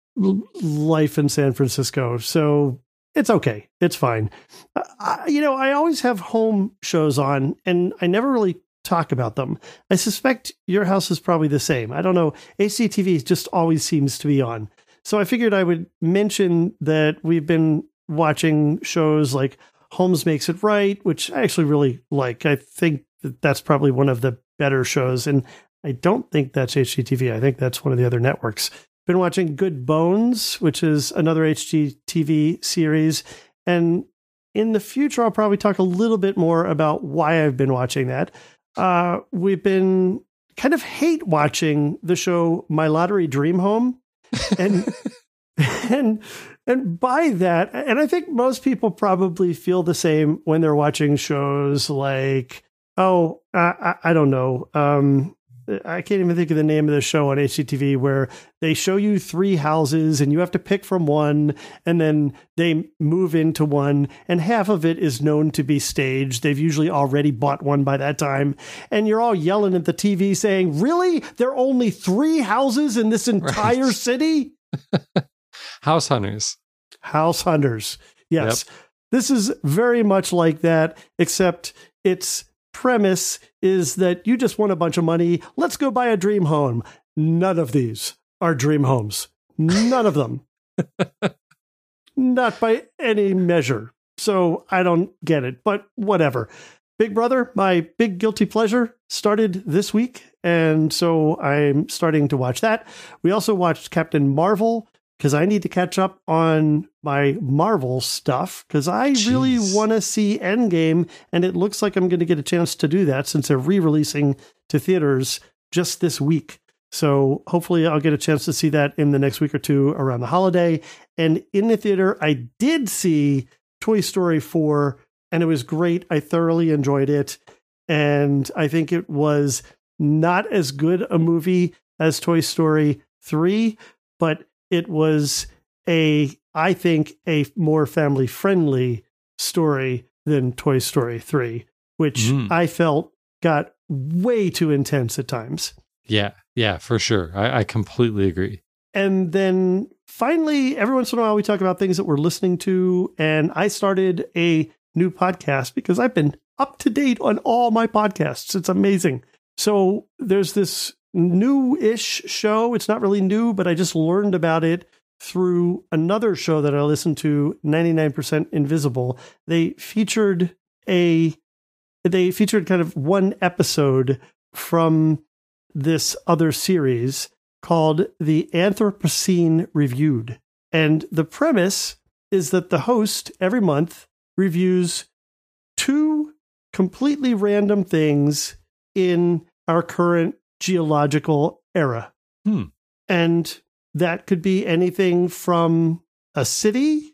life in San Francisco. So it's okay. It's fine. Uh, you know, I always have home shows on, and I never really talk about them. I suspect your house is probably the same. I don't know. H G T V just always seems to be on. So I figured I would mention that we've been watching shows like Holmes Makes It Right, which I actually really like. I think that that's probably one of the better shows. And I don't think that's H G T V. I think that's one of the other networks. Been watching Good Bones, which is another H G T V series. And in the future, I'll probably talk a little bit more about why I've been watching that. Uh, we've been kind of hate watching the show My Lottery Dream Home. And, and, and by that, and I think most people probably feel the same when they're watching shows like, oh, I, I don't know. Um, I can't even think of the name of the show on H G T V where they show you three houses and you have to pick from one and then they move into one and half of it is known to be staged. They've usually already bought one by that time. And you're all yelling at the T V saying, really? There are only three houses in this entire right. city? House Hunters. House Hunters. Yes. Yep. This is very much like that, except it's premise is that you just want a bunch of money. Let's go buy a dream home. None of these are dream homes. None of them. Not by any measure. So I don't get it, but whatever. Big Brother, my big guilty pleasure, started this week. And so I'm starting to watch that. We also watched Captain Marvel, because I need to catch up on my Marvel stuff, because I Jeez. really want to see Endgame, and it looks like I'm going to get a chance to do that since they're re-releasing to theaters just this week. So hopefully I'll get a chance to see that in the next week or two around the holiday. And in the theater, I did see Toy Story four, and it was great. I thoroughly enjoyed it. And I think it was not as good a movie as Toy Story three, but it was a, I think, a more family-friendly story than Toy Story three, which mm. I felt got way too intense at times. Yeah, yeah, for sure. I, I completely agree. And then finally, every once in a while, we talk about things that we're listening to. And I started a new podcast because I've been up to date on all my podcasts. It's amazing. So there's this new-ish show. It's not really new, but I just learned about it through another show that I listened to, ninety-nine percent Invisible. They featured a, they featured kind of one episode from this other series called The Anthropocene Reviewed. And the premise is that the host every month reviews two completely random things in our current geological era. Hmm. And that could be anything from a city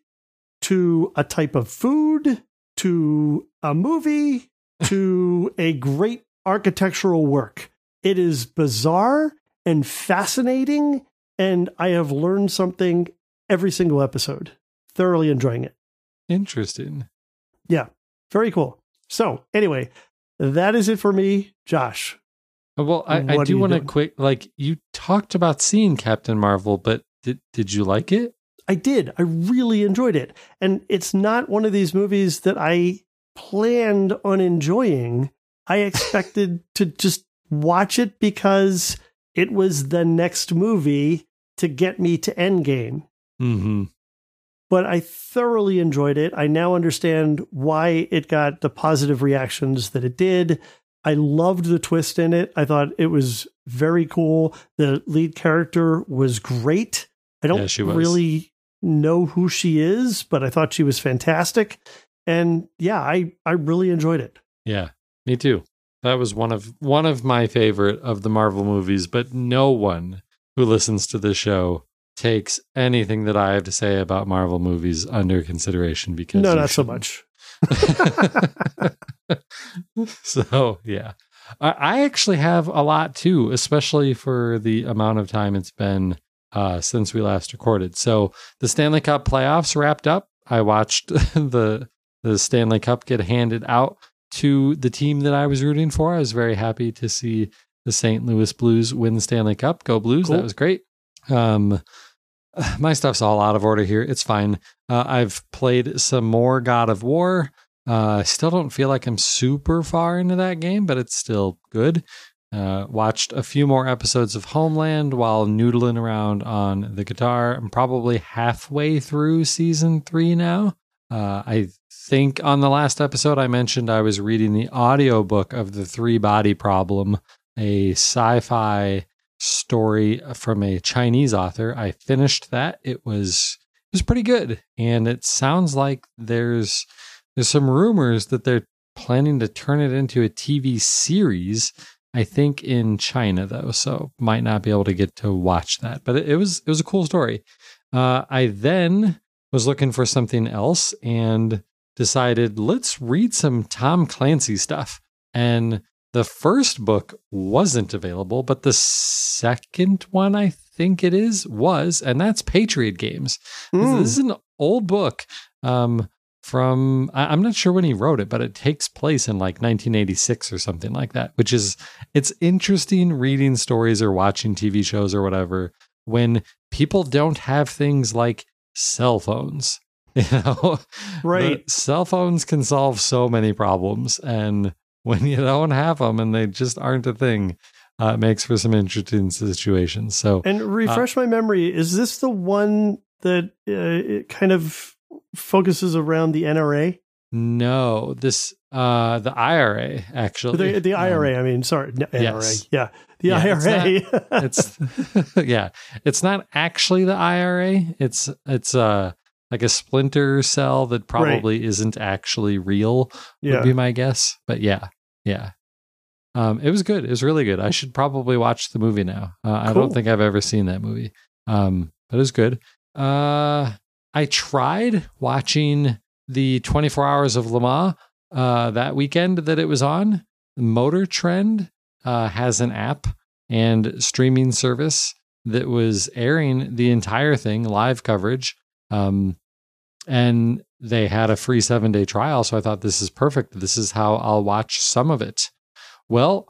to a type of food to a movie to a great architectural work. It is bizarre and fascinating, and I have learned something every single episode. Thoroughly enjoying it. Interesting. Yeah, very cool. So anyway, that is it for me, Josh. Well, I, I do want to quick, like, you talked about seeing Captain Marvel, but did, did you like it? I did. I really enjoyed it. And it's not one of these movies that I planned on enjoying. I expected to just watch it because it was the next movie to get me to Endgame. Mm-hmm. But I thoroughly enjoyed it. I now understand why it got the positive reactions that it did. I loved the twist in it. I thought it was very cool. The lead character was great. I don't yeah, really know who she is, but I thought she was fantastic. And yeah, I, I really enjoyed it. Yeah, me too. That was one of one of my favorite of the Marvel movies, but no one who listens to this show takes anything that I have to say about Marvel movies under consideration because no, not shouldn't. so much. So yeah, I, I actually have a lot too, especially for the amount of time it's been uh, since we last recorded. So the Stanley Cup playoffs wrapped up. I watched the the Stanley Cup get handed out to the team that I was rooting for. I was very happy to see the Saint Louis Blues win the Stanley Cup. Go Blues. Cool. That was great. Um, my stuff's all out of order here. It's fine. Uh, I've played some more God of War. Uh, I still don't feel like I'm super far into that game, but it's still good. Uh, watched a few more episodes of Homeland while noodling around on the guitar. I'm probably halfway through season three now. Uh, I think on the last episode I mentioned I was reading the audiobook of The Three Body Problem, a sci-fi story from a Chinese author. I finished that. It was it was pretty good, and it sounds like there's there's some rumors that they're planning to turn it into a T V series. I think in China though, so might not be able to get to watch that. But it, it was it was a cool story. Uh, I then was looking for something else and decided, let's read some Tom Clancy stuff. And the first book wasn't available, but the second one, I think it is, was, and that's Patriot Games. Mm. This is an old book um, from, I'm not sure when he wrote it, but it takes place in like nineteen eighty-six or something like that, which is, it's interesting reading stories or watching T V shows or whatever when people don't have things like cell phones. You know, right? The cell phones can solve so many problems, and when you don't have them and they just aren't a thing, uh, it makes for some interesting situations. So, and refresh uh, my memory: is this the one that uh, it kind of focuses around the N R A? No, this uh, the I R A actually. The, the I R A. Um, I mean, sorry, N R A. Yes. Yeah, the yeah, I R A. It's, not, it's yeah, it's not actually the I R A. It's it's uh like a splinter cell that probably right. isn't actually real. Would yeah. be my guess. But yeah, yeah. Um, it was good. It was really good. I should probably watch the movie now. Uh, cool. I don't think I've ever seen that movie. Um, but it was good. Uh, I tried watching the twenty-four Hours of Le Mans uh, that weekend that it was on. Motor Trend uh, has an app and streaming service that was airing the entire thing, live coverage. Um, and they had a free seven day trial. So I thought, this is perfect. This is how I'll watch some of it. Well,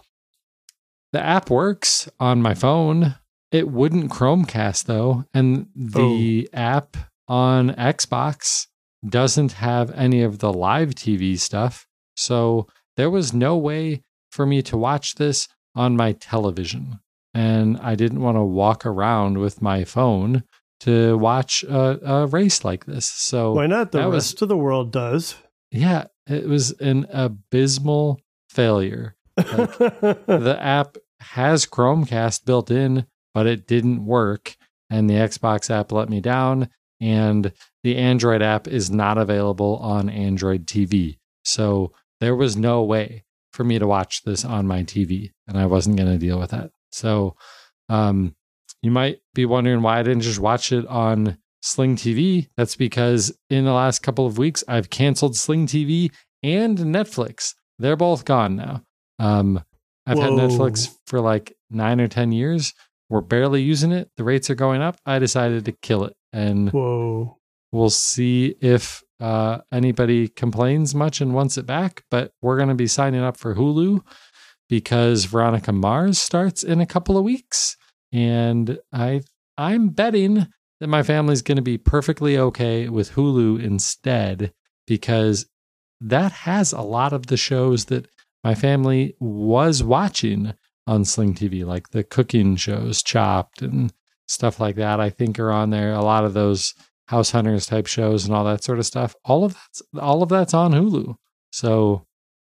the app works on my phone. It wouldn't Chromecast though. And the oh. app on Xbox doesn't have any of the live T V stuff. So there was no way for me to watch this on my television. And I didn't want to walk around with my phone to watch a, a race like this. So why not? The rest was, of the world does. Yeah, it was an abysmal failure. Like, the app has Chromecast built in, but it didn't work. And the Xbox app let me down. And the Android app is not available on Android T V. So there was no way for me to watch this on my T V. And I wasn't going to deal with that. So, um, you might be wondering why I didn't just watch it on Sling T V. That's because in the last couple of weeks, I've canceled Sling T V and Netflix. They're both gone now. Um, I've Whoa. had Netflix for like nine or ten years. We're barely using it. The rates are going up. I decided to kill it. And Whoa. we'll see if uh, anybody complains much and wants it back. But we're going to be signing up for Hulu because Veronica Mars starts in a couple of weeks. And I, I'm betting that my family's going to be perfectly okay with Hulu instead, because that has a lot of the shows that my family was watching on Sling T V, like the cooking shows, Chopped and stuff like that, I think are on there. A lot of those House Hunters type shows and all that sort of stuff. All of that's, all of that's on Hulu. So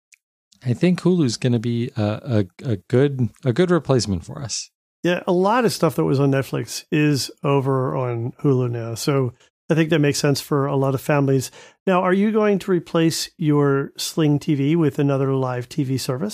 I think Hulu's going to be a, a, a good a good replacement for us. Yeah, a lot of stuff that was on Netflix is over on Hulu now. So I think that makes sense for a lot of families. Now, are you going to replace your Sling T V with another live T V service?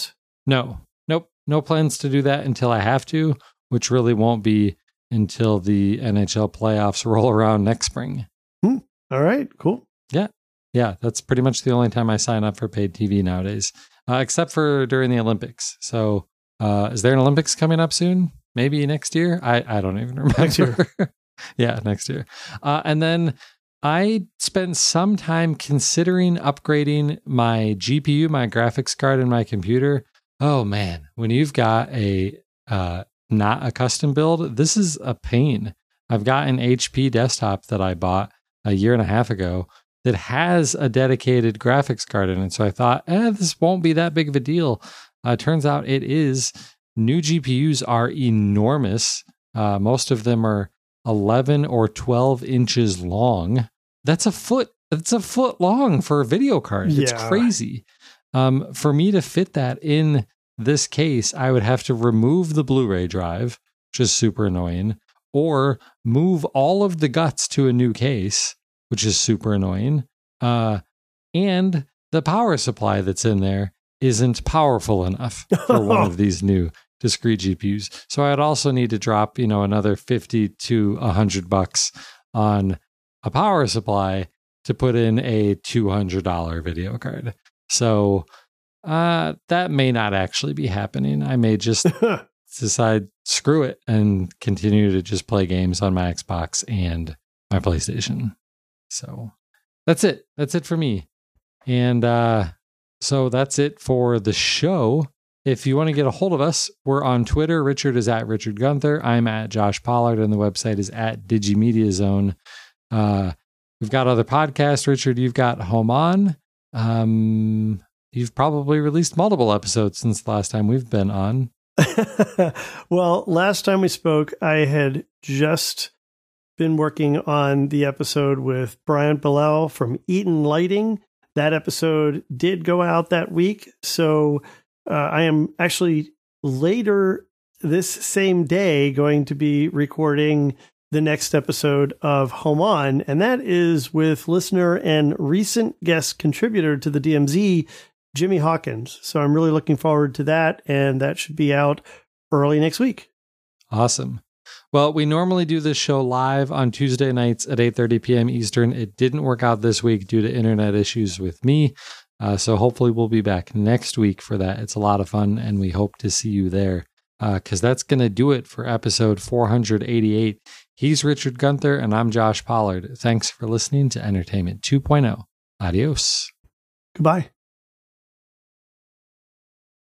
No, nope, no plans to do that until I have to, which really won't be until the N H L playoffs roll around next spring. Hmm. All right, cool. Yeah. Yeah, that's pretty much the only time I sign up for paid T V nowadays, uh, except for during the Olympics. So uh, is there an Olympics coming up soon? Maybe next year? I, I don't even remember. Next year. Yeah, next year. Uh, and then I spent some time considering upgrading my G P U, my graphics card, and my computer. Oh, man, when you've got a uh, not a custom build, this is a pain. I've got an H P desktop that I bought a year and a half ago that has a dedicated graphics card in it. So I thought, eh, this won't be that big of a deal. Uh, turns out it is. New G P Us are enormous. Uh, most of them are eleven or twelve inches long. That's a foot. That's a foot long for a video card. It's Yeah. crazy. Um, for me to fit that in this case, I would have to remove the Blu-ray drive, which is super annoying, or move all of the guts to a new case, which is super annoying. Uh, and the power supply that's in there isn't powerful enough for one of these new discrete G P Us. So I'd also need to drop, you know, another fifty to a hundred bucks on a power supply to put in a two hundred dollars video card. So uh, that may not actually be happening. I may just decide, screw it, and continue to just play games on my Xbox and my PlayStation. So that's it. That's it for me. And uh, so that's it for the show. If you want to get a hold of us, we're on Twitter. Richard is at Richard Gunther. I'm at Josh Pollard, and the website is at Digimedia Zone. Uh, we've got other podcasts. Richard, you've got Home On. Um, you've probably released multiple episodes since the last time we've been on. Well, last time we spoke, I had just been working on the episode with Brian Bilal from Eaton Lighting. That episode did go out that week. So uh, I am actually later this same day going to be recording the next episode of Home On. And that is with listener and recent guest contributor to the D M Z, Jimmy Hawkins. So I'm really looking forward to that. And that should be out early next week. Awesome. Well, we normally do this show live on Tuesday nights at eight thirty p.m. Eastern. It didn't work out this week due to internet issues with me. Uh, so hopefully we'll be back next week for that. It's a lot of fun, and we hope to see you there because uh, that's going to do it for episode four eighty-eight. He's Richard Gunther, and I'm Josh Pollard. Thanks for listening to Entertainment two point oh. Adios. Goodbye.